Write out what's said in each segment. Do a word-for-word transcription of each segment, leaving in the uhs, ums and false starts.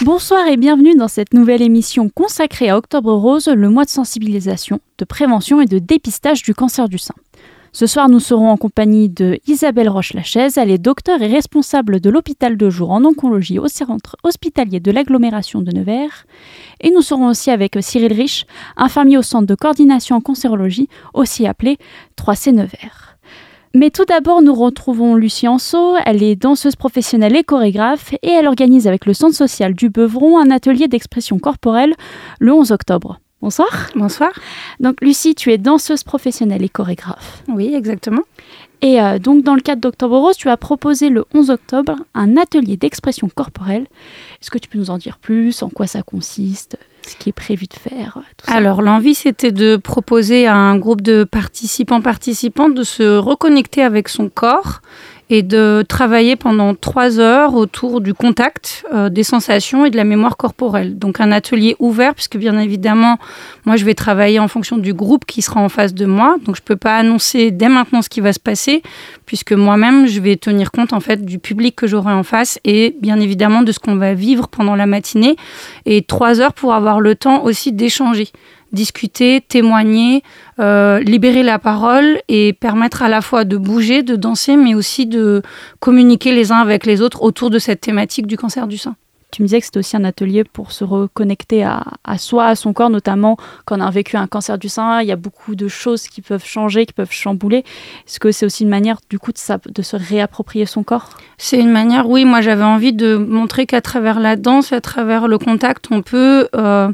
Bonsoir et bienvenue dans cette nouvelle émission consacrée à Octobre Rose, le mois de sensibilisation, de prévention et de dépistage du cancer du sein. Ce soir, nous serons en compagnie de Isabelle Roche-Lachaise. Elle est docteure et responsable de l'hôpital de jour en oncologie au centre hospitalier de l'agglomération de Nevers. Et nous serons aussi avec Cyril Rich, infirmier au centre de coordination en cancérologie, aussi appelé trois C Nevers. Mais tout d'abord, nous retrouvons Lucie Anceau. Elle est danseuse professionnelle et chorégraphe et elle organise avec le centre social du Beuvron un atelier d'expression corporelle le onze octobre. Bonsoir. Bonsoir. Donc Lucie, tu es danseuse professionnelle et chorégraphe. Oui, exactement. Et euh, donc dans le cadre d'Octobre Rose, tu as proposé le onze octobre un atelier d'expression corporelle. Est-ce que tu peux nous en dire plus, en quoi ça consiste, ce qui est prévu de faire, tout ça? Alors l'envie, c'était de proposer à un groupe de participants, participantes de se reconnecter avec son corps et de travailler pendant trois heures autour du contact, euh, des sensations et de la mémoire corporelle. Donc un atelier ouvert, puisque bien évidemment, moi je vais travailler en fonction du groupe qui sera en face de moi. Donc je ne peux pas annoncer dès maintenant ce qui va se passer, puisque moi-même je vais tenir compte en fait du public que j'aurai en face et bien évidemment de ce qu'on va vivre pendant la matinée. Et trois heures pour avoir le temps aussi d'échanger, discuter, témoigner, euh, libérer la parole et permettre à la fois de bouger, de danser, mais aussi de communiquer les uns avec les autres autour de cette thématique du cancer du sein. Tu me disais que c'était aussi un atelier pour se reconnecter à, à soi, à son corps, notamment quand on a vécu un cancer du sein. Il y a beaucoup de choses qui peuvent changer, qui peuvent chambouler. Est-ce que c'est aussi une manière, du coup, de, sa, de se réapproprier son corps ? C'est une manière, oui. Moi, j'avais envie de montrer qu'à travers la danse, à travers le contact, on peut... Euh,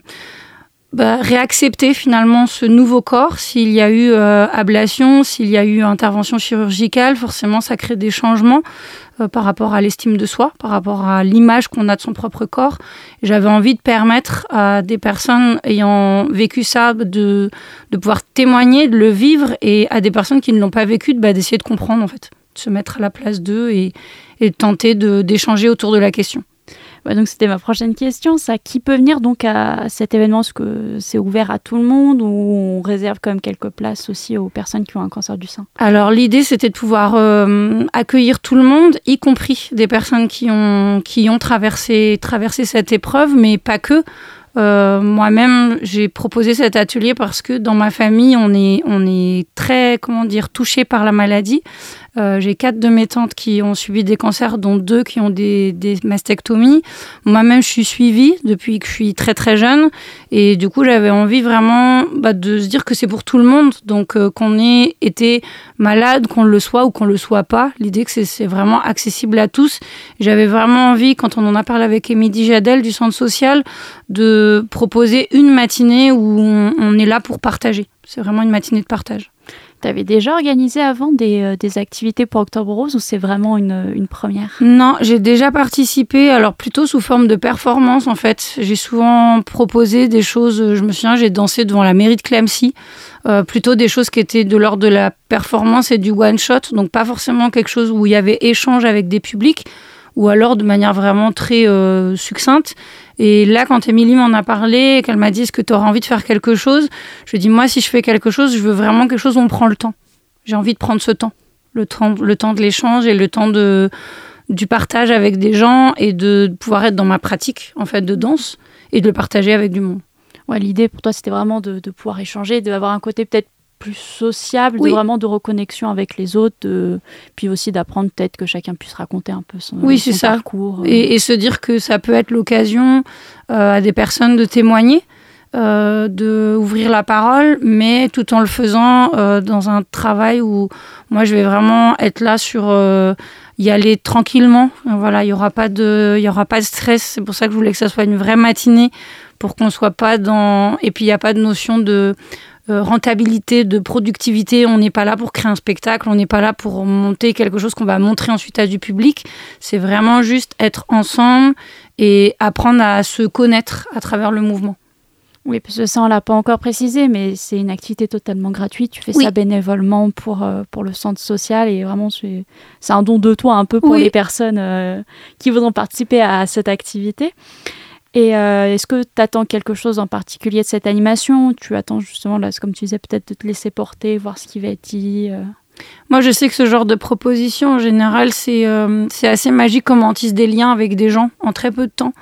Bah, réaccepter finalement ce nouveau corps. S'il y a eu euh, ablation, s'il y a eu intervention chirurgicale, forcément ça crée des changements euh, par rapport à l'estime de soi, par rapport à l'image qu'on a de son propre corps. Et j'avais envie de permettre à des personnes ayant vécu ça de, de pouvoir témoigner, de le vivre, et à des personnes qui ne l'ont pas vécu, de, bah, d'essayer de comprendre en fait, de se mettre à la place d'eux et, et de tenter de, d'échanger autour de la question. Ouais, donc c'était ma prochaine question, ça. Qui peut venir donc à cet événement? Est-ce que c'est ouvert à tout le monde ou on réserve quand même quelques places aussi aux personnes qui ont un cancer du sein? Alors l'idée, c'était de pouvoir euh, accueillir tout le monde, y compris des personnes qui ont, qui ont traversé, traversé cette épreuve, mais pas que. Euh, moi-même, j'ai proposé cet atelier parce que dans ma famille, on est, on est très, comment dire, touché par la maladie. Euh, j'ai quatre de mes tantes qui ont subi des cancers, dont deux qui ont des, des mastectomies. Moi-même, je suis suivie depuis que je suis très très jeune. Et du coup, j'avais envie vraiment bah, de se dire que c'est pour tout le monde. Donc, euh, qu'on ait été malade, qu'on le soit ou qu'on le soit pas. L'idée que c'est, c'est vraiment accessible à tous. J'avais vraiment envie, quand on en a parlé avec Émilie Jadel du centre social, de proposer une matinée où on, on est là pour partager. C'est vraiment une matinée de partage. Tu avais déjà organisé avant des, euh, des activités pour Octobre Rose ou c'est vraiment une, une première? Non, j'ai déjà participé, alors plutôt sous forme de performance en fait. J'ai souvent proposé des choses, je me souviens, j'ai dansé devant la mairie de Clamecy, euh, plutôt des choses qui étaient de l'ordre de la performance et du one-shot, donc pas forcément quelque chose où il y avait échange avec des publics, ou alors de manière vraiment très euh, succincte. Et là, quand Émilie m'en a parlé et qu'elle m'a dit « Est-ce que tu auras envie de faire quelque chose ?» Je lui ai dit « Moi, si je fais quelque chose, je veux vraiment quelque chose où on prend le temps. J'ai envie de prendre ce temps. Le temps, le temps de l'échange et le temps de, du partage avec des gens et de pouvoir être dans ma pratique en fait, de danse et de le partager avec du monde. » Ouais, l'idée pour toi, c'était vraiment de, de pouvoir échanger, d'avoir un côté peut-être plus sociable, oui. de vraiment de reconnexion avec les autres, de... puis aussi d'apprendre peut-être que chacun puisse raconter un peu son, oui, son c'est parcours. Ça. Et, et se dire que ça peut être l'occasion euh, à des personnes de témoigner, euh, d'ouvrir la parole, mais tout en le faisant euh, dans un travail où moi je vais vraiment être là sur euh, y aller tranquillement. Voilà, il n'y aura pas de, il y aura pas de stress. C'est pour ça que je voulais que ça soit une vraie matinée pour qu'on soit pas dans... Et puis il n'y a pas de notion de... rentabilité, de productivité. On n'est pas là pour créer un spectacle, on n'est pas là pour monter quelque chose qu'on va montrer ensuite à du public. C'est vraiment juste être ensemble et apprendre à se connaître à travers le mouvement. Oui, parce que ça, on ne l'a pas encore précisé, mais c'est une activité totalement gratuite. Tu fais oui. ça bénévolement pour, euh, pour le centre social et vraiment, c'est, c'est un don de toi un peu pour oui. les personnes euh, qui voudront participer à cette activité. Et euh, est-ce que tu attends quelque chose en particulier de cette animation? Tu attends justement, là, comme tu disais, peut-être de te laisser porter, voir ce qui va être dit euh... Moi, je sais que ce genre de proposition, en général, c'est, euh, c'est assez magique comment on tisse des liens avec des gens en très peu de temps.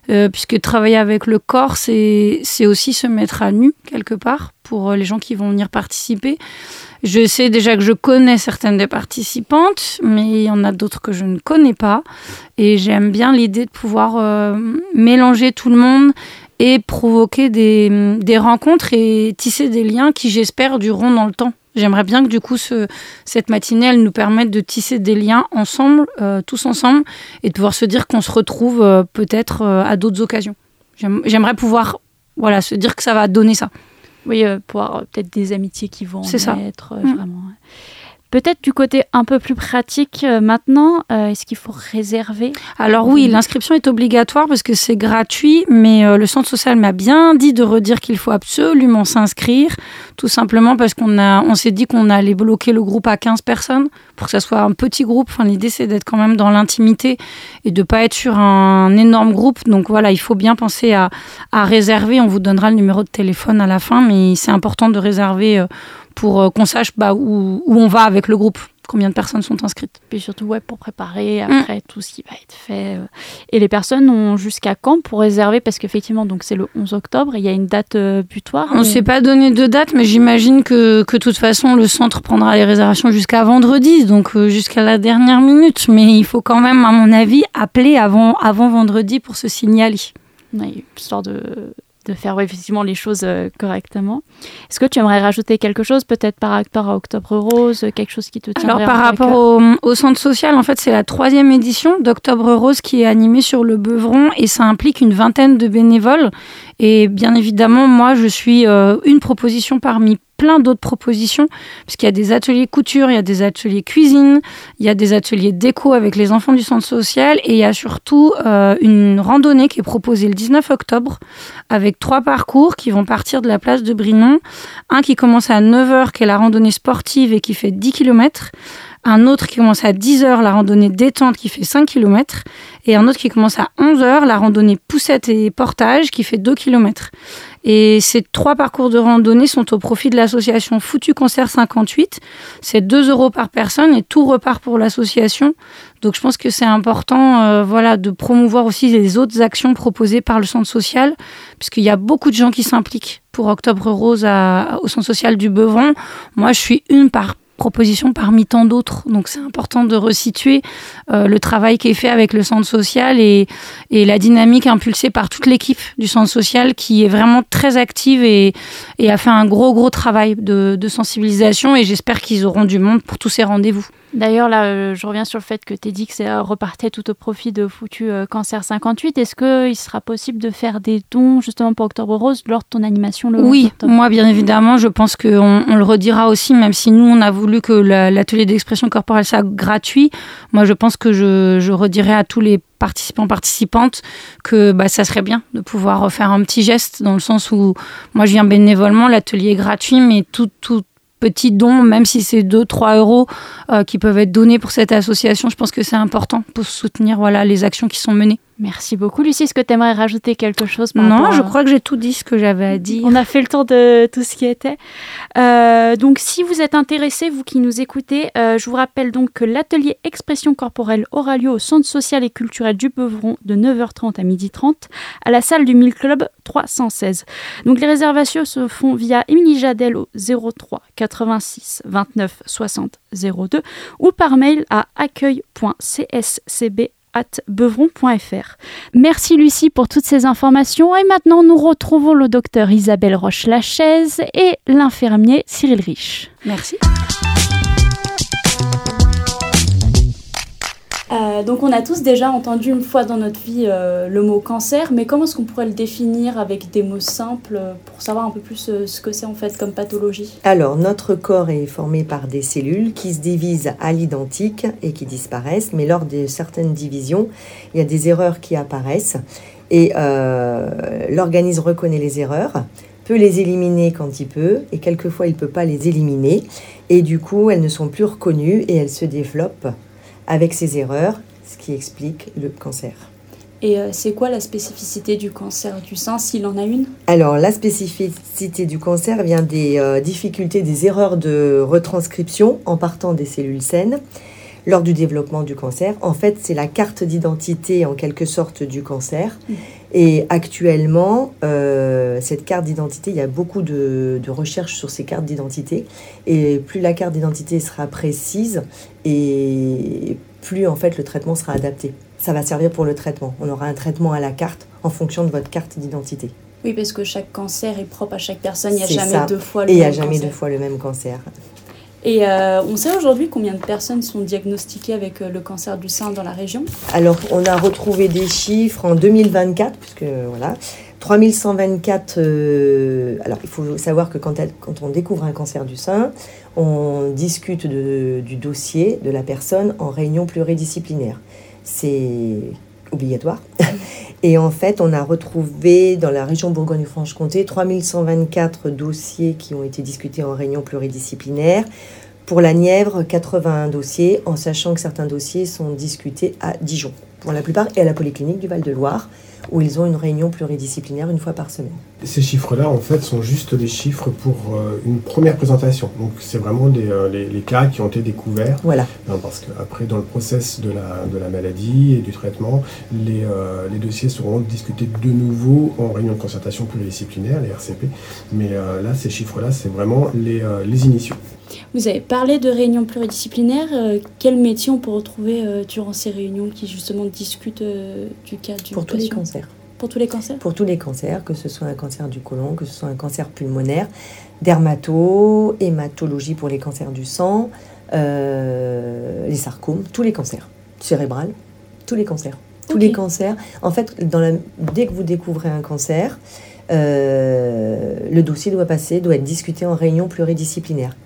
euh, puisque travailler avec le corps, c'est, c'est aussi se mettre à nu, quelque part, pour les gens qui vont venir participer. Je sais déjà que je connais certaines des participantes, mais il y en a d'autres que je ne connais pas. Et j'aime bien l'idée de pouvoir euh, mélanger tout le monde et provoquer des, des rencontres et tisser des liens qui, j'espère, dureront dans le temps. J'aimerais bien que, du coup, ce, cette matinée, elle nous permette de tisser des liens ensemble, euh, tous ensemble, et de pouvoir se dire qu'on se retrouve euh, peut-être euh, à d'autres occasions. J'aime, j'aimerais pouvoir voilà, se dire que ça va donner ça. Oui, euh, pour avoir peut-être des amitiés qui vont C'est ça. être euh, mmh. vraiment... Peut-être du côté un peu plus pratique euh, maintenant, euh, est-ce qu'il faut réserver ? Alors oui, l'inscription est obligatoire parce que c'est gratuit, mais euh, le centre social m'a bien dit de redire qu'il faut absolument s'inscrire, tout simplement parce qu'on a, on s'est dit qu'on allait bloquer le groupe à quinze personnes pour que ça soit un petit groupe. Enfin, l'idée, c'est d'être quand même dans l'intimité et de ne pas être sur un énorme groupe. Donc voilà, il faut bien penser à, à réserver. On vous donnera le numéro de téléphone à la fin, mais c'est important de réserver euh, pour qu'on sache bah, où, où on va avec le groupe, combien de personnes sont inscrites. Puis surtout, ouais, pour préparer après mmh. tout ce qui va être fait. Et les personnes ont jusqu'à quand pour réserver ? Parce qu'effectivement, donc c'est le onze octobre, il y a une date euh, butoir. On ne ou... s'est pas donné de date, mais j'imagine que, que de toute façon, le centre prendra les réservations jusqu'à vendredi, donc euh, jusqu'à la dernière minute. Mais il faut quand même, à mon avis, appeler avant, avant vendredi pour se signaler. Oui, histoire de... de faire ouais, effectivement les choses euh, correctement. Est-ce que tu aimerais rajouter quelque chose, peut-être par rapport à Octobre Rose, quelque chose qui te tiendrait Alors, par rapport au, au centre social, en fait, c'est la troisième édition d'Octobre Rose qui est animée sur le Beuvron et ça implique une vingtaine de bénévoles. Et bien évidemment, moi, je suis euh, une proposition parmi plein d'autres propositions, parce qu'il y a des ateliers couture, il y a des ateliers cuisine, il y a des ateliers déco avec les enfants du centre social, et il y a surtout euh, une randonnée qui est proposée le dix-neuf octobre, avec trois parcours qui vont partir de la place de Brinon. Un qui commence à neuf heures, qui est la randonnée sportive et qui fait dix kilomètres. Un autre qui commence à dix heures, la randonnée détente qui fait cinq kilomètres. Et un autre qui commence à onze heures, la randonnée poussette et portage qui fait deux kilomètres. Et ces trois parcours de randonnée sont au profit de l'association Foutu Concert cinquante-huit. C'est deux euros par personne et tout repart pour l'association. Donc je pense que c'est important euh, voilà, de promouvoir aussi les autres actions proposées par le centre social, puisqu'il y a beaucoup de gens qui s'impliquent pour Octobre Rose à, au centre social du Beuvron. Moi, je suis une par proposition parmi tant d'autres. Donc c'est important de resituer euh, le travail qui est fait avec le centre social et, et la dynamique impulsée par toute l'équipe du centre social qui est vraiment très active et, et a fait un gros gros travail de, de sensibilisation et j'espère qu'ils auront du monde pour tous ces rendez-vous. D'ailleurs, là, euh, je reviens sur le fait que tu as dit que ça repartait tout au profit de Foutu euh, Cancer cinquante-huit. Est-ce qu'il sera possible de faire des dons justement pour Octobre Rose lors de ton animation le Oui, octobre ? Moi, bien évidemment, je pense qu'on on le redira aussi, même si nous, on a voulu que la, l'atelier d'expression corporelle soit gratuit. Moi, je pense que je, je redirai à tous les participants, participantes, que bah, ça serait bien de pouvoir faire un petit geste dans le sens où moi, je viens bénévolement, l'atelier est gratuit, mais tout... tout petits dons, même si c'est deux trois euros euh, qui peuvent être donnés pour cette association, je pense que c'est important pour soutenir voilà, les actions qui sont menées. Merci beaucoup. Lucie, est-ce que tu aimerais rajouter quelque chose par Non, à... je crois que j'ai tout dit ce que j'avais à dire. On a fait le tour de tout ce qui était. Euh, donc, si vous êtes intéressés, vous qui nous écoutez, euh, je vous rappelle donc que l'atelier Expression corporelle aura lieu au Centre social et culturel du Beuvron de neuf heures trente à midi trente à la salle du Mille Club trois cent seize. Donc, les réservations se font via Émilie Jadel au zéro trois quatre-vingt-six vingt-neuf soixante zéro deux ou par mail à accueil point c s c b arobase beuvron point f r. Merci Lucie pour toutes ces informations et maintenant nous retrouvons le docteur Isabelle Roche-Lachaise et l'infirmier Cyril Rich. Merci. Euh, donc on a tous déjà entendu une fois dans notre vie euh, le mot cancer, mais comment est-ce qu'on pourrait le définir avec des mots simples pour savoir un peu plus euh, ce que c'est en fait comme pathologie ? Alors notre corps est formé par des cellules qui se divisent à l'identique et qui disparaissent, mais lors de certaines divisions, il y a des erreurs qui apparaissent et euh, l'organisme reconnaît les erreurs, peut les éliminer quand il peut et quelquefois il ne peut pas les éliminer et du coup elles ne sont plus reconnues et elles se développent avec ces erreurs, ce qui explique le cancer. Et euh, c'est quoi la spécificité du cancer du sein, s'il en a une ? Alors, la spécificité du cancer vient des euh, difficultés, des erreurs de retranscription en partant des cellules saines lors du développement du cancer. En fait, c'est la carte d'identité, en quelque sorte, du cancer. Mmh. Et actuellement, euh, cette carte d'identité, il y a beaucoup de, de recherches sur ces cartes d'identité. Et plus la carte d'identité sera précise, et plus en fait le traitement sera adapté. Ça va servir pour le traitement. On aura un traitement à la carte en fonction de votre carte d'identité. Oui, parce que chaque cancer est propre à chaque personne. Il n'y a C'est jamais ça. deux fois le et même il n'y a jamais cancer. deux fois le même cancer. Et euh, on sait aujourd'hui combien de personnes sont diagnostiquées avec euh, le cancer du sein dans la région ? Alors, on a retrouvé des chiffres en deux mille vingt-quatre, puisque voilà, trois mille cent vingt-quatre. Euh, alors, il faut savoir que quand, elle, quand on découvre un cancer du sein, on discute de, du dossier de la personne en réunion pluridisciplinaire. C'est obligatoire. Et en fait, on a retrouvé dans la région Bourgogne-Franche-Comté trois mille cent vingt-quatre dossiers qui ont été discutés en réunion pluridisciplinaire. Pour la Nièvre, quatre-vingt-un dossiers, en sachant que certains dossiers sont discutés à Dijon, pour la plupart, et à la Polyclinique du Val-de-Loire, où ils ont une réunion pluridisciplinaire une fois par semaine. Ces chiffres-là, en fait, sont juste des chiffres pour euh, une première présentation. Donc, c'est vraiment des, euh, les, les cas qui ont été découverts. Voilà. Non, parce qu'après, dans le process de la, de la maladie et du traitement, les, euh, les dossiers seront discutés de nouveau en réunion de concertation pluridisciplinaire, les R C P. Mais euh, là, ces chiffres-là, c'est vraiment les, euh, les initiaux. Vous avez parlé de réunions pluridisciplinaires. Euh, quel métier on peut retrouver euh, durant ces réunions qui justement discutent euh, du cas du Pour tous les patient ? cancers. Pour tous les cancers ? Pour tous les cancers, que ce soit un cancer du côlon, que ce soit un cancer pulmonaire, dermato, hématologie pour les cancers du sang, euh, les sarcomes, tous les cancers, cérébral, tous les cancers. Tous Okay. les cancers. En fait, dans la, dès que vous découvrez un cancer, euh, le dossier doit passer, doit être discuté en réunion pluridisciplinaire.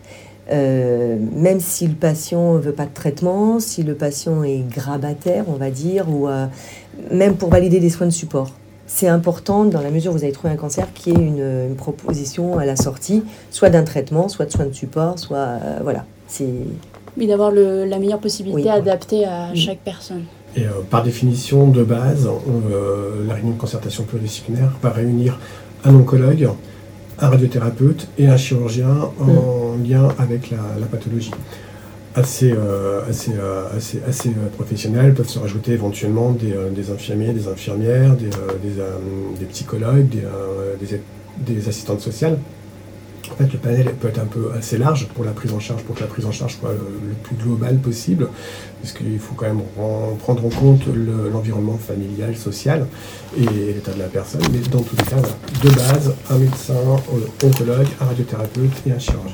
Euh, même si le patient ne veut pas de traitement, si le patient est grabataire, on va dire, ou euh, même pour valider des soins de support. C'est important, dans la mesure où vous avez trouvé un cancer, qu'il y ait une, une proposition à la sortie, soit d'un traitement, soit de soins de support, soit... Euh, voilà. C'est... Oui, d'avoir le, la meilleure possibilité Oui. adaptée à Oui. chaque personne. Et euh, par définition, de base, on, euh, la réunion de concertation pluridisciplinaire va réunir un oncologue, un radiothérapeute et un chirurgien en mmh. lien avec la, la pathologie. Assez, euh, assez, euh, assez, assez professionnels, peuvent se rajouter éventuellement des, euh, des infirmiers, des infirmières, des, euh, des, euh, des psychologues, des, euh, des, des assistantes sociales. En fait, le panel peut être un peu assez large pour la prise en charge, pour que la prise en charge soit le, le plus globale possible, parce qu'il faut quand même en, prendre en compte le, l'environnement familial, social et l'état de la personne. Mais dans tous les cas, voilà, de base, un médecin, un oncologue, un radiothérapeute et un chirurgien.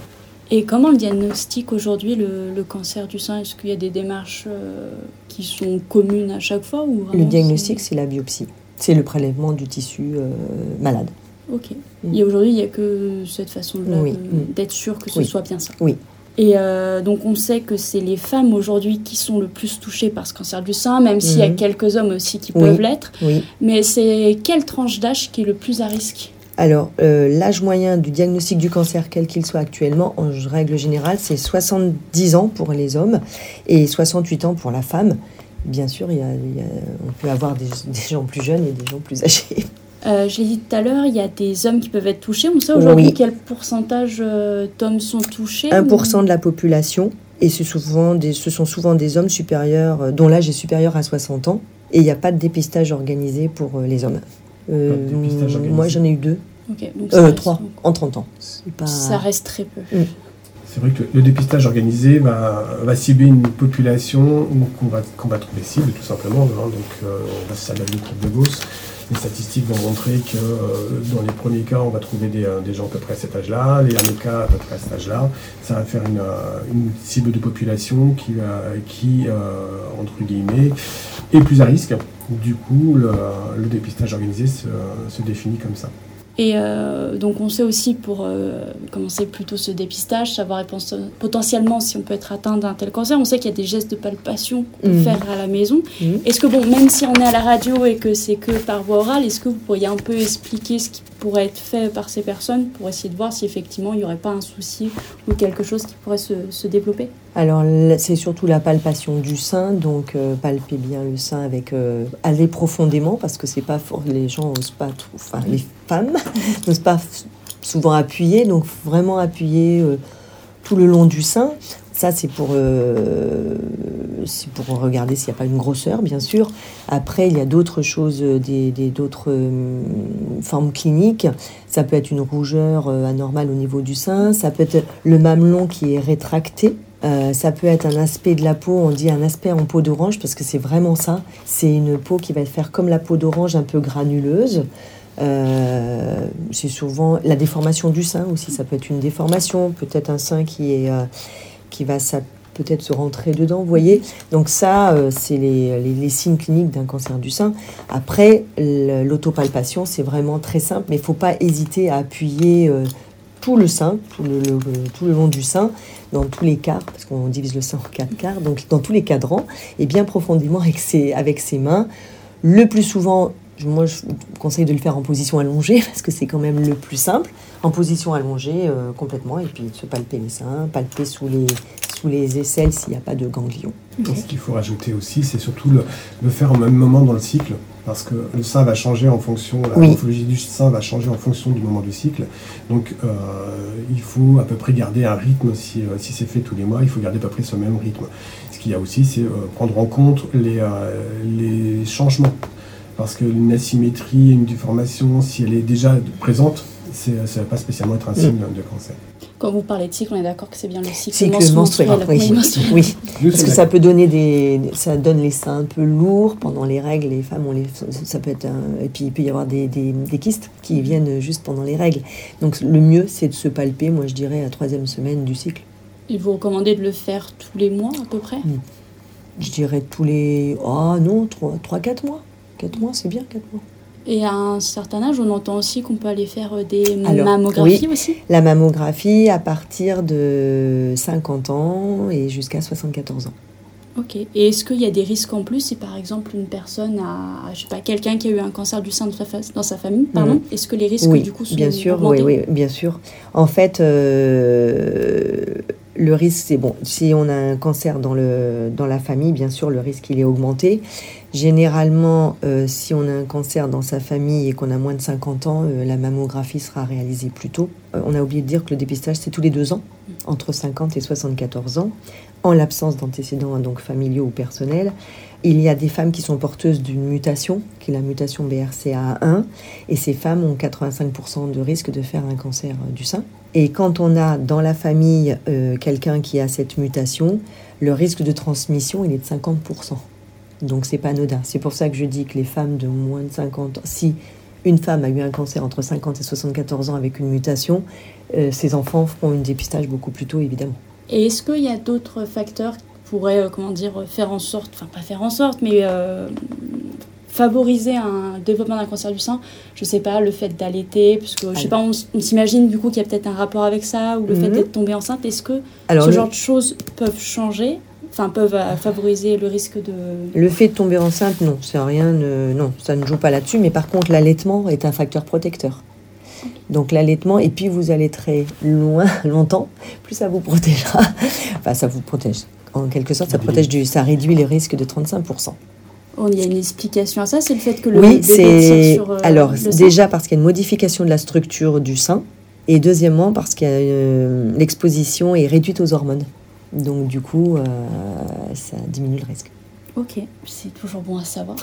Et comment le diagnostic aujourd'hui, le, le cancer du sein ? Est-ce qu'il y a des démarches euh, qui sont communes à chaque fois ou Le diagnostic, c'est... c'est la biopsie. C'est le prélèvement du tissu euh, malade. Ok. Mm. Et aujourd'hui, il n'y a que cette façon-là oui. de, mm. d'être sûr que ce oui. soit bien ça. Oui. Et euh, donc, on sait que c'est les femmes aujourd'hui qui sont le plus touchées par ce cancer du sein, même mm. s'il y a quelques hommes aussi qui peuvent oui. l'être. Oui. Mais c'est quelle tranche d'âge qui est le plus à risque ? Alors, euh, l'âge moyen du diagnostic du cancer, quel qu'il soit actuellement, en règle générale, c'est soixante-dix ans pour les hommes et soixante-huit ans pour la femme. Bien sûr, il y a, il y a, on peut avoir des, des gens plus jeunes et des gens plus âgés. Euh, je l'ai dit tout à l'heure, il y a des hommes qui peuvent être touchés. On sait aujourd'hui oui. quel pourcentage euh, d'hommes sont touchés ? un pour cent ou... de la population. Et c'est souvent des, ce sont souvent des hommes supérieurs, dont l'âge est supérieur à soixante ans. Et il n'y a pas de dépistage organisé pour euh, les hommes. Euh, moi, j'en ai eu deux. Okay, donc euh, trois, donc... en trente ans. C'est pas... Ça reste très peu. Mm. C'est vrai que le dépistage organisé va, va cibler une population qu'on va, qu'on va trouver cible, tout simplement. Hein, donc, euh, on va s'abattre une courbe de Gauss. Les statistiques vont montrer que euh, dans les premiers cas, on va trouver des, euh, des gens à peu près à cet âge-là, les derniers cas à peu près à cet âge-là. Ça va faire une, euh, une cible de population qui, euh, qui euh, entre guillemets, est plus à risque. Du coup, le, le dépistage organisé se, se définit comme ça. Et euh, donc on sait aussi, pour euh, commencer plutôt ce dépistage, savoir potentiellement si on peut être atteint d'un tel cancer. On sait qu'il y a des gestes de palpation qu'on peut mmh. faire à la maison. Mmh. Est-ce que, bon, même si on est à la radio et que c'est que par voie orale, est-ce que vous pourriez un peu expliquer ce qui pourrait être fait par ces personnes pour essayer de voir si effectivement il n'y aurait pas un souci ou quelque chose qui pourrait se, se développer ? Alors, c'est surtout la palpation du sein, donc euh, palper bien le sein avec euh, aller profondément, parce que c'est pas fort, les gens n'osent pas, tout, enfin les femmes n'osent pas souvent appuyer, donc vraiment appuyer euh, tout le long du sein. Ça, c'est pour, euh, c'est pour regarder s'il n'y a pas une grosseur, bien sûr. Après, il y a d'autres choses, des, des, d'autres euh, formes cliniques. Ça peut être une rougeur euh, anormale au niveau du sein. Ça peut être le mamelon qui est rétracté. Euh, ça peut être un aspect de la peau, on dit un aspect en peau d'orange, parce que c'est vraiment ça. C'est une peau qui va faire comme la peau d'orange, un peu granuleuse. Euh, c'est souvent la déformation du sein aussi. Ça peut être une déformation, peut-être un sein qui est... Euh, qui va ça, peut-être se rentrer dedans, vous voyez. Donc ça, euh, c'est les, les, les signes cliniques d'un cancer du sein. Après, l'autopalpation, c'est vraiment très simple, mais il ne faut pas hésiter à appuyer euh, tout le sein, tout le, le, tout le long du sein, dans tous les quarts, parce qu'on divise le sein en quatre quarts, donc dans tous les cadrans, et bien profondément avec ses, avec ses mains. Le plus souvent, moi je vous conseille de le faire en position allongée, parce que c'est quand même le plus simple. En position allongée euh, complètement, et puis se palper les seins, palper sous les, sous les aisselles s'il n'y a pas de ganglions. Okay. Ce qu'il faut rajouter aussi, c'est surtout le, le faire au même moment dans le cycle, parce que le sein va changer en fonction, la oui. morphologie du sein va changer en fonction du moment du cycle. Donc euh, il faut à peu près garder un rythme, si, euh, si c'est fait tous les mois, il faut garder à peu près ce même rythme. Ce qu'il y a aussi, c'est euh, prendre en compte les, euh, les changements, parce qu'une asymétrie, une déformation, si elle est déjà présente, c'est, ça ne va pas spécialement être un signe mmh. de cancer. Quand vous parlez de cycle, on est d'accord que c'est bien le cycle, cycle menstruel. menstruel oui, menstruel. oui. parce que ça peut donner des, ça donne les seins un peu lourds pendant les règles. Les femmes, on les, ça peut être un, et puis il peut y avoir des, des, des kystes qui viennent juste pendant les règles. Donc le mieux, c'est de se palper, moi je dirais, à la troisième semaine du cycle. Et vous recommandez de le faire tous les mois à peu près ? mmh. Je dirais tous les, ah oh, non, trois quatre mois. quatre mois, c'est bien, quatre mois. Et à un certain âge, on entend aussi qu'on peut aller faire des Alors, mammographies oui, aussi. La mammographie à partir de cinquante ans et jusqu'à soixante-quatorze ans. Ok. Et est-ce qu'il y a des risques en plus si par exemple une personne a, je sais pas, quelqu'un qui a eu un cancer du sein de sa fa- dans sa famille, pardon, mmh. est-ce que les risques oui, du coup sont bien sûr, augmentés ? Oui, oui, bien sûr. En fait, euh, le risque, c'est bon. Si on a un cancer dans le dans la famille, bien sûr, le risque il est augmenté. Généralement, euh, si on a un cancer dans sa famille et qu'on a moins de cinquante ans, euh, la mammographie sera réalisée plus tôt. Euh, on a oublié de dire que le dépistage, c'est tous les deux ans, entre cinquante et soixante-quatorze ans, en l'absence d'antécédents donc familiaux ou personnels. Il y a des femmes qui sont porteuses d'une mutation, qui est la mutation B R C A un, et ces femmes ont quatre-vingt-cinq pour cent de risque de faire un cancer du sein. Et quand on a dans la famille euh, quelqu'un qui a cette mutation, le risque de transmission, il est de cinquante pour cent. Donc c'est pas anodin. C'est pour ça que je dis que les femmes de moins de cinquante ans, si une femme a eu un cancer entre cinquante et soixante-quatorze ans avec une mutation, euh, ses enfants feront un dépistage beaucoup plus tôt, évidemment. Et est-ce qu'il y a d'autres facteurs qui pourraient, euh, comment dire, faire en sorte, enfin pas faire en sorte, mais euh, favoriser un développement d'un cancer du sein ? Je sais pas, le fait d'allaiter, parce que je sais pas, on, on s'imagine du coup qu'il y a peut-être un rapport avec ça, ou le mm-hmm. fait d'être tombée enceinte. Est-ce que Alors, ce le... genre de choses peuvent changer ? Enfin, peuvent favoriser le risque de... Le fait de tomber enceinte, non, c'est rien, ne, non, ça ne joue pas là-dessus. Mais par contre, l'allaitement est un facteur protecteur. Donc l'allaitement, et puis vous allaiterez loin, longtemps, plus ça vous protégera. Enfin, ça vous protège. En quelque sorte, ça protège du, ça réduit les risques de trente-cinq pour cent. Oh, il y a une explication à ça, c'est le fait que le oui, bébé c'est... tire sur euh, Alors, le sein. déjà parce qu'il y a une modification de la structure du sein, et deuxièmement parce que euh, l'exposition est réduite aux hormones. Donc du coup, euh, ça diminue le risque. Ok, c'est toujours bon à savoir.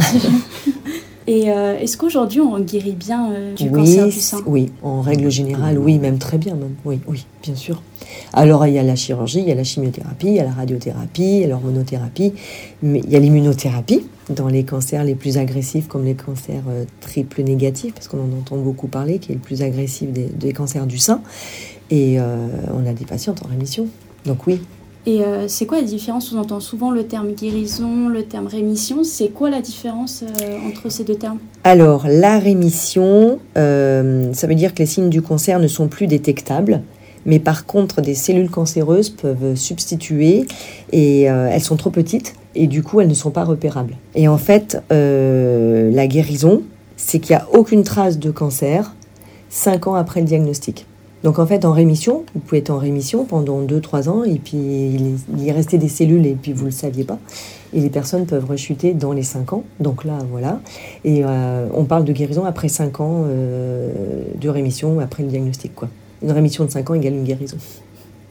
Et euh, est-ce qu'aujourd'hui on guérit bien euh, du oui, cancer du sein ? Oui, en règle générale, oui, même très bien même. Oui, oui, bien sûr. Alors il y a la chirurgie, il y a la chimiothérapie, il y a la radiothérapie, il y a l'hormonothérapie, mais il y a l'immunothérapie dans les cancers les plus agressifs comme les cancers euh, triple négatifs, parce qu'on en entend beaucoup parler, qui est le plus agressif des, des cancers du sein. Et euh, on a des patientes en rémission. Donc oui. Et euh, c'est quoi la différence ? On entend souvent le terme guérison, le terme rémission. C'est quoi la différence euh, entre ces deux termes ? Alors, la rémission, euh, ça veut dire que les signes du cancer ne sont plus détectables, mais par contre, des cellules cancéreuses peuvent substituer et euh, elles sont trop petites et du coup, elles ne sont pas repérables. Et en fait, euh, la guérison, c'est qu'il n'y a aucune trace de cancer cinq ans après le diagnostic. Donc en fait, en rémission, vous pouvez être en rémission pendant deux trois ans et puis il y restait des cellules et puis vous ne le saviez pas. Et les personnes peuvent rechuter dans les cinq ans. Donc là, voilà. Et euh, on parle de guérison après cinq ans euh, de rémission, après le diagnostic, quoi. Une rémission de cinq ans égale une guérison.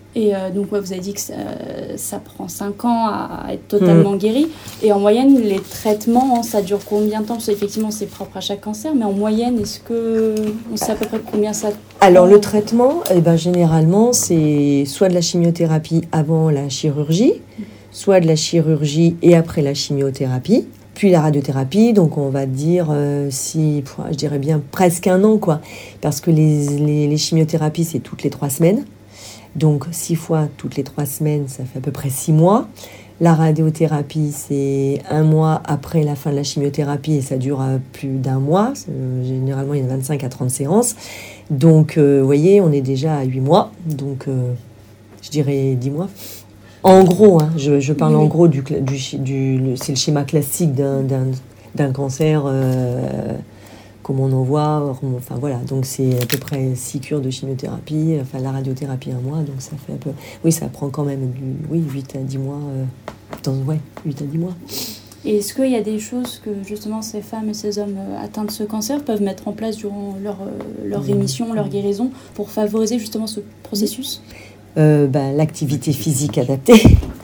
Et euh, donc, ouais, vous avez dit que ça, ça prend cinq ans à, à être totalement mmh. guéri. Et en moyenne, les traitements, ça dure combien de temps? Parce qu'effectivement, c'est propre à chaque cancer, mais en moyenne, est-ce qu'on sait à peu près combien ça prend? Alors, le traitement, eh ben, généralement, c'est soit de la chimiothérapie avant la chirurgie, mmh. soit de la chirurgie et après la chimiothérapie, puis la radiothérapie. Donc, on va dire, euh, si, je dirais bien presque un an, quoi. Parce que les, les, les chimiothérapies, c'est toutes les trois semaines. Donc, six fois toutes les trois semaines, ça fait à peu près six mois. La radiothérapie, c'est un mois après la fin de la chimiothérapie et ça dure plus d'un mois. Euh, généralement, il y a vingt-cinq à trente séances. Donc, euh, vous voyez, on est déjà à huit mois. Donc, euh, je dirais dix mois. En gros, hein, je, je parle oui. en gros du... du, du le, c'est le schéma classique d'un, d'un, d'un cancer... Euh, comme on en voit, enfin voilà, donc c'est à peu près six cures de chimiothérapie, enfin la radiothérapie un mois, donc ça fait un peu, oui, ça prend quand même du, oui, huit à dix mois, euh, dans, ouais, huit à dix mois. Et est-ce qu'il y a des choses que justement ces femmes et ces hommes atteints de ce cancer peuvent mettre en place durant leur, leur rémission, leur guérison, pour favoriser justement ce processus? euh, ben, L'activité physique adaptée,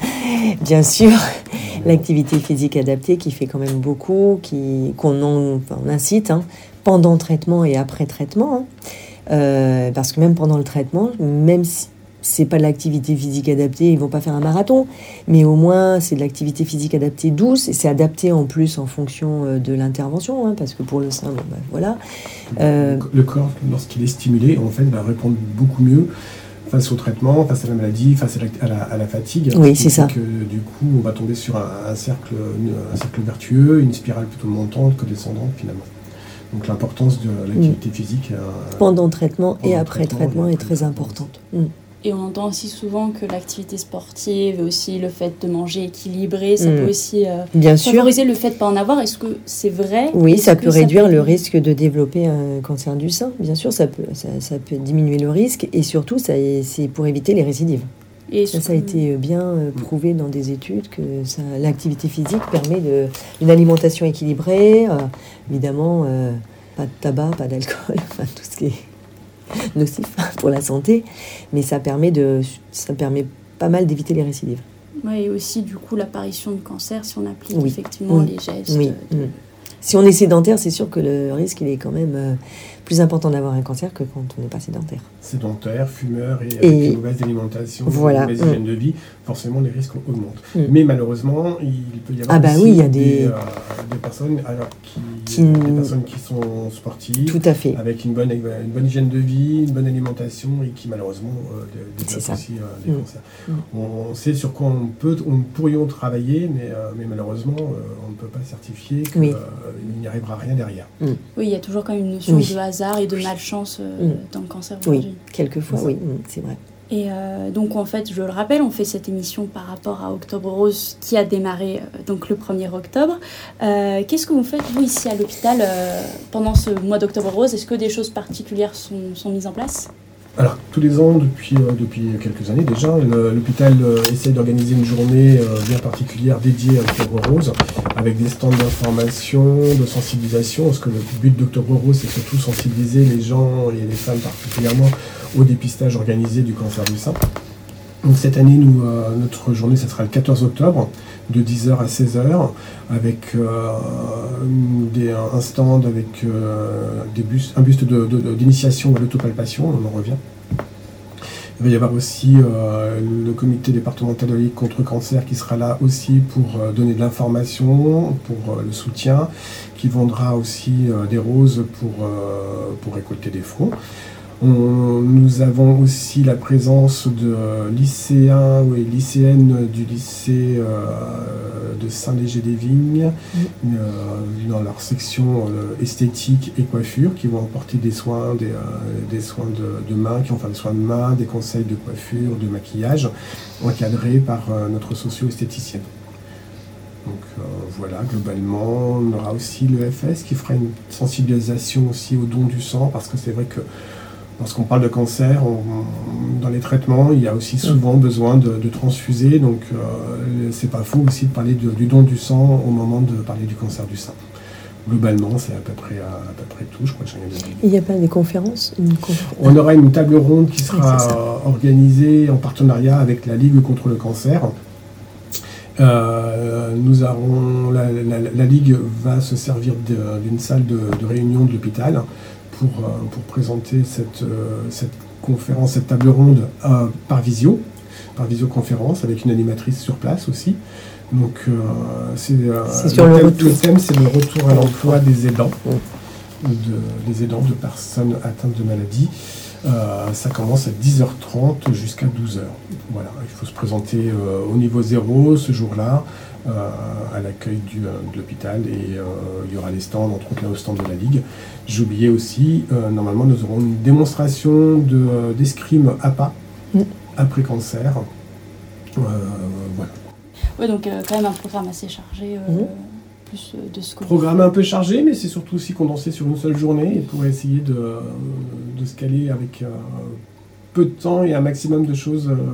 bien sûr. L'activité physique adaptée qui fait quand même beaucoup, qui, qu'on en, enfin, on incite hein, pendant traitement et après traitement. Hein. Euh, parce que même pendant le traitement, même si c'est pas de l'activité physique adaptée, ils vont pas faire un marathon, mais au moins c'est de l'activité physique adaptée douce et c'est adapté en plus en fonction de l'intervention, hein, parce que pour le sein, bon, ben, voilà. Euh, le corps, lorsqu'il est stimulé, en fait, va répondre beaucoup mieux face au traitement, face à la maladie, face à la, à la, à la fatigue. Oui, c'est ça. Que, du coup, on va tomber sur un, un, cercle, un cercle vertueux, une spirale plutôt montante que descendante finalement. Donc l'importance de l'activité mmh. physique... Euh, pendant traitement et après traitement, traitement est très importante. Mmh. Et on entend aussi souvent que l'activité sportive et aussi le fait de manger équilibré, ça mmh. peut aussi euh, Bien favoriser sûr. le fait de ne pas en avoir. Est-ce que c'est vrai? Oui, Est-ce ça peut réduire ça peut... le risque de développer un cancer du sein. Bien sûr, ça peut, ça, ça peut diminuer le risque et surtout, ça, c'est pour éviter les récidives. Et ça, ça a été bien prouvé dans des études que ça, l'activité physique permet de, une alimentation équilibrée, euh, évidemment, euh, pas de tabac, pas d'alcool, enfin tout ce qui est nocif pour la santé, mais ça permet, de, ça permet pas mal d'éviter les récidives. Oui, et aussi du coup l'apparition de cancer si on applique oui. effectivement oui. les gestes. Oui. De... Mmh. Si on est sédentaire, c'est sûr que le risque il est quand même euh, plus important d'avoir un cancer que quand on n'est pas sédentaire. Sédentaire, fumeur et, et avec une mauvaise alimentation, voilà. une mauvaise hygiène mmh. de vie, forcément les risques augmentent. Mmh. Mais malheureusement, il peut y avoir ah bah aussi oui, il y a des... Des, euh, des personnes alors, qui, qui... des personnes qui sont sportives, tout à fait. avec une bonne, une bonne hygiène de vie, une bonne alimentation et qui malheureusement euh, développent aussi euh, des mmh. cancers. Mmh. On, on sait sur quoi on peut, on pourrions travailler, mais, euh, mais malheureusement, euh, on ne peut pas certifier qu'il oui. euh, n'y arrivera rien derrière. Mmh. Oui, il y a toujours quand même une notion oui. de hasard et de malchance euh, mmh. dans le cancer. Oui, quelquefois, oui, c'est vrai. Et euh, donc en fait, je le rappelle, on fait cette émission par rapport à Octobre Rose qui a démarré euh, donc le premier octobre. Euh, qu'est-ce que vous faites, vous, ici à l'hôpital, euh, pendant ce mois d'Octobre Rose? Est-ce que des choses particulières sont, sont mises en place? Alors, tous les ans, depuis, euh, depuis quelques années déjà, le, l'hôpital euh, essaye d'organiser une journée euh, bien particulière dédiée à Octobre Rose, avec des stands d'information, de sensibilisation, parce que le but d'Octobre Rose, c'est surtout sensibiliser les gens et les femmes particulièrement au dépistage organisé du cancer du sein. Donc cette année, nous, euh, notre journée, ça sera le quatorze octobre, de dix heures à seize heures, avec euh, des, un stand avec euh, des bustes, un buste de, de, de, d'initiation à l'autopalpation, on en revient. Il va y avoir aussi euh, le comité départemental de la lutte contre le cancer qui sera là aussi pour euh, donner de l'information, pour euh, le soutien, qui vendra aussi euh, des roses pour, euh, pour récolter des fonds. On, nous avons aussi la présence de lycéens et lycéennes du lycée euh, de Saint-Léger-des-Vignes mmh. euh, dans leur section euh, esthétique et coiffure qui vont apporter des soins, des, euh, des soins de, de main, qui vont faire des soins de main, des conseils de coiffure, de maquillage, encadrés par euh, notre socio-esthéticienne. Donc euh, voilà, globalement, on aura aussi le F S qui fera une sensibilisation aussi au don du sang, parce que c'est vrai que lorsqu'on parle de cancer, on, dans les traitements, il y a aussi souvent besoin de, de transfuser, donc euh, c'est pas faux aussi de parler de, du don du sang au moment de parler du cancer du sein. globalement, c'est à peu près, à, à peu près tout. Je crois que j'en ai dit. Il n'y a pas des conférences une confé- On aura une table ronde qui sera Oui, organisée en partenariat avec la Ligue contre le cancer. Euh, nous aurons, la, la, la Ligue va se servir de, d'une salle de, de réunion de l'hôpital pour, euh, pour présenter cette, euh, cette conférence, cette table ronde euh, par visio, par visioconférence, avec une animatrice sur place aussi. Donc, euh, c'est, euh, c'est sur le, le thème, retour. le thème, c'est le retour à l'emploi des aidants, Mm. de, des aidants de personnes atteintes de maladies. Euh, ça commence à dix heures trente jusqu'à douze heures. Voilà, il faut se présenter euh, au niveau zéro ce jour-là, euh, à l'accueil du, euh, de l'hôpital, et euh, il y aura les stands, entre autres le stand de la Ligue. J'ai oublié aussi, euh, normalement nous aurons une démonstration de, euh, d'escrime A P A, Mm. après cancer. Euh, voilà. Oui, donc euh, quand même un programme assez chargé, euh, Mhm. plus euh, de ce que Programme un peu chargé, mais c'est surtout aussi condensé sur une seule journée, et pour essayer de, de se caler avec euh, peu de temps et un maximum de choses, euh,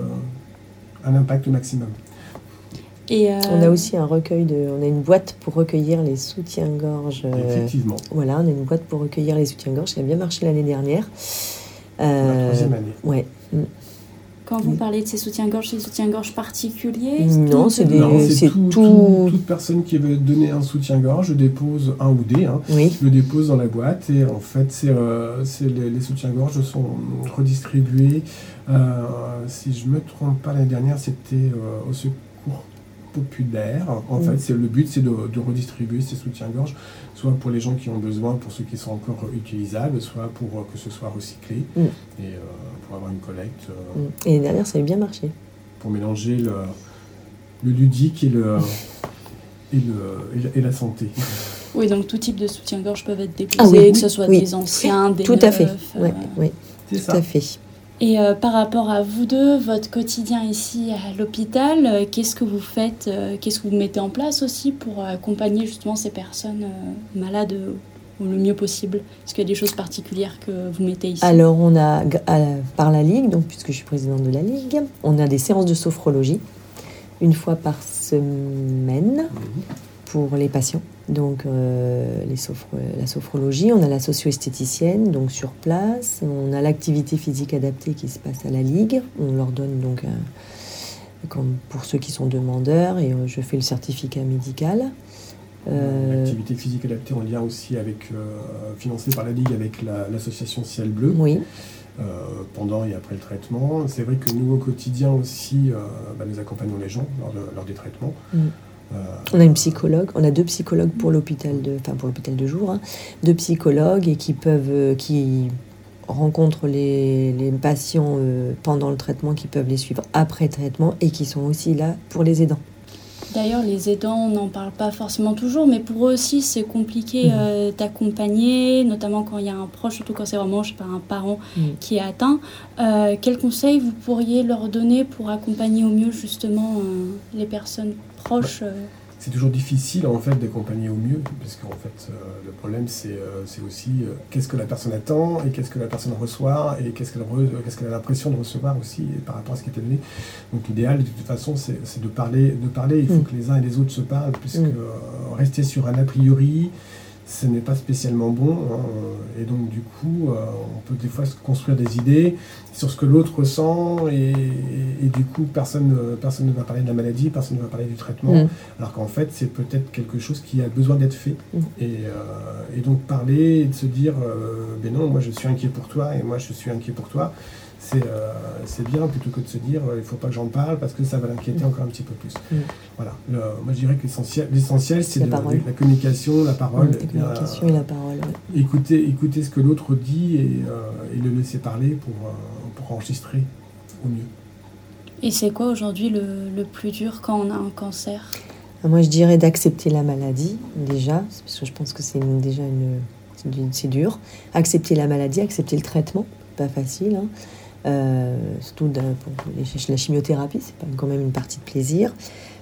un impact maximum. Et, euh, On a aussi un recueil de, on a une boîte pour recueillir les soutiens-gorge. euh, Effectivement, Voilà, on a une boîte pour recueillir les soutiens-gorge qui a bien marché l'année dernière. la Euh, troisième année. ouais. quand vous parlez de ces soutiens-gorge, c'est des soutiens-gorge particuliers Non, c'est des- Non, c'est c'est tout, tout- tout- toute personne qui veut donner un soutien-gorge dépose un ou des, hein, Oui. le dépose dans la boîte, et en fait, c'est, euh, c'est les, les soutiens-gorge sont redistribués. Euh, si je ne me trompe pas, l'année dernière, c'était euh, au secours populaire. En Mm. fait, c'est, le but, c'est de, de redistribuer ces soutiens-gorge, soit pour les gens qui ont besoin, pour ceux qui sont encore utilisables, soit pour euh, que ce soit recyclé, Mm. et euh, pour avoir une collecte, euh, Mm. Et l'année dernière, ça avait bien marché. pour mélanger le, le ludique et, le, et, le, et, la, et la santé. Oui, donc tout type de soutien-gorge peuvent être déposés, Ah oui, que ce soit oui. des anciens, des Tout à fait. neufs, Ouais, euh. oui, C'est tout ça. à fait. Et euh, par rapport à vous deux, votre quotidien ici à l'hôpital, euh, qu'est-ce que vous faites, euh, qu'est-ce que vous mettez en place aussi pour accompagner justement ces personnes euh, malades euh, le mieux possible? Est-ce qu'il y a des choses particulières que vous mettez ici? Alors, on a, g- à- par la Ligue, donc, puisque je suis présidente de la Ligue, on a des séances de sophrologie, une fois par semaine, pour les patients. Donc, euh, les sophro- la sophrologie, on a la socio-esthéticienne, donc sur place, on a l'activité physique adaptée qui se passe à la Ligue, on leur donne donc, un- comme pour ceux qui sont demandeurs, et euh, je fais le certificat médical. Euh, L'activité physique adaptée en lien aussi avec, euh, financée par la Ligue avec la- l'association Ciel Bleu, oui, euh, pendant et après le traitement. C'est vrai que nous, au quotidien aussi, euh, bah, nous accompagnons les gens lors, de- lors des traitements. Mm. Euh, on a une psychologue, on a deux psychologues pour l'hôpital de, enfin pour l'hôpital de jour, hein, deux psychologues et qui peuvent, euh, qui rencontrent les, les patients euh, pendant le traitement, qui peuvent les suivre après traitement et qui sont aussi là pour les aidants. D'ailleurs, les aidants, on n'en parle pas forcément toujours, mais pour eux aussi, c'est compliqué Mhm. euh, d'accompagner, notamment quand il y a un proche, surtout quand c'est vraiment, je sais pas, un parent Mhm. qui est atteint. Euh, quels conseils vous pourriez leur donner pour accompagner au mieux justement euh, les personnes proches euh, C'est toujours difficile en fait d'accompagner au mieux, parce qu'en fait euh, le problème c'est, euh, c'est aussi euh, qu'est-ce que la personne attend et qu'est-ce que la personne reçoit et qu'est-ce qu'elle, re- qu'est-ce qu'elle a l'impression de recevoir aussi par rapport à ce qui était donné. Donc l'idéal de toute façon c'est, c'est de parler, de parler. Il faut Mm. que les uns et les autres se parlent, puisque Mm. euh, rester sur un a priori, ce n'est pas spécialement bon, hein, et donc du coup, euh, on peut des fois se construire des idées sur ce que l'autre ressent, et, et- et du coup, personne, euh, personne ne va parler de la maladie, personne ne va parler du traitement, Mm. alors qu'en fait, c'est peut-être quelque chose qui a besoin d'être fait. Mm. Et, euh, et donc parler et de se dire, euh, ben non, moi je suis inquiet pour toi, et moi je suis inquiet pour toi, c'est, euh, c'est bien, plutôt que de se dire, euh, il ne faut pas que j'en parle parce que ça va l'inquiéter Mm. encore un petit peu plus. Mm. Voilà. Le- moi je dirais que l'essentiel, l'essentiel c'est La de- parole. la communication, la parole. La communication et la parole. ouais. Écouter, écouter ce que l'autre dit, et, euh, et le laisser parler pour, euh, pour enregistrer au mieux. Et c'est quoi aujourd'hui le, le plus dur quand on a un cancer? Moi, je dirais d'accepter la maladie, déjà, parce que je pense que c'est une- déjà une, c'est du- c'est dur. Accepter la maladie, accepter le traitement, pas facile. Hein. Euh, surtout d'un- pour les- la chimiothérapie, c'est pas quand même une partie de plaisir.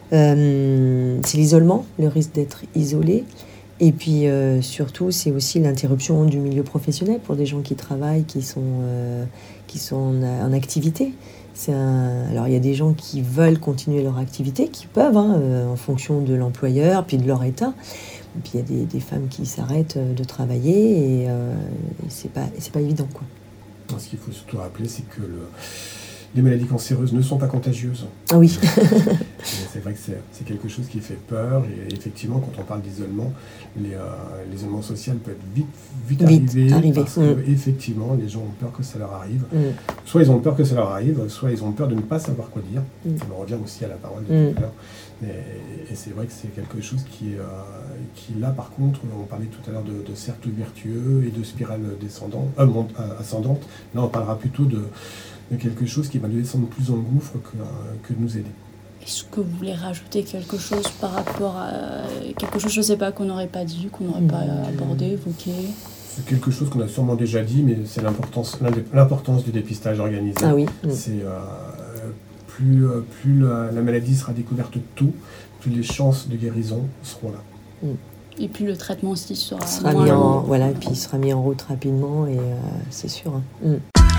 Euh, c'est l'isolement, le risque d'être isolé. Et puis euh, surtout, c'est aussi l'interruption du milieu professionnel pour des gens qui travaillent, qui sont, euh, qui sont en, en activité. C'est un... Alors, il y a des gens qui veulent continuer leur activité, qui peuvent, hein, euh, en fonction de l'employeur, puis de leur état. Et puis il y a des, des femmes qui s'arrêtent de travailler et, euh, et c'est pas, c'est pas évident, quoi. Ce qu'il faut surtout rappeler, c'est que le, les maladies cancéreuses ne sont pas contagieuses. Ah oui. C'est vrai que c'est, c'est quelque chose qui fait peur. Et effectivement, quand on parle d'isolement, les, euh, l'isolement social peut être vite, vite, vite arrivé. arrivé. Parce mmh. que, effectivement, les gens ont peur que ça leur arrive. Mmh. Soit ils ont peur que ça leur arrive, soit ils ont peur de ne pas savoir quoi dire. Mmh. On revient aussi à la parole de mmh. tout à l'heure. Et, et c'est vrai que c'est quelque chose qui, euh, qui, là, par contre, on parlait tout à l'heure de, de cercle vertueux et de spirale descendante, euh, monte, euh, ascendante. Là, on parlera plutôt de, de quelque chose qui va nous descendre plus dans le gouffre que, euh, que de nous aider. Est-ce que vous voulez rajouter quelque chose par rapport à quelque chose, je ne sais pas, qu'on n'aurait pas dit, qu'on n'aurait pas abordé, évoqué? C'est quelque chose qu'on a sûrement déjà dit, mais c'est l'importance, l'importance du dépistage organisé. Ah oui. C'est, euh, plus plus la, la maladie sera découverte tôt, plus les chances de guérison seront là. Et puis le traitement aussi sera, sera moins mis long. en, voilà, et puis il sera mis en route rapidement, et euh, c'est sûr. Hein. Mm.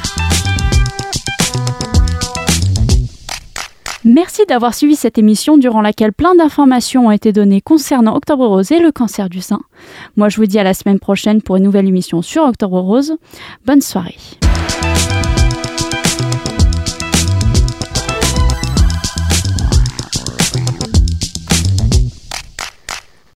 Merci d'avoir suivi cette émission durant laquelle plein d'informations ont été données concernant Octobre Rose et le cancer du sein. Moi, je vous dis à la semaine prochaine pour une nouvelle émission sur Octobre Rose. Bonne soirée.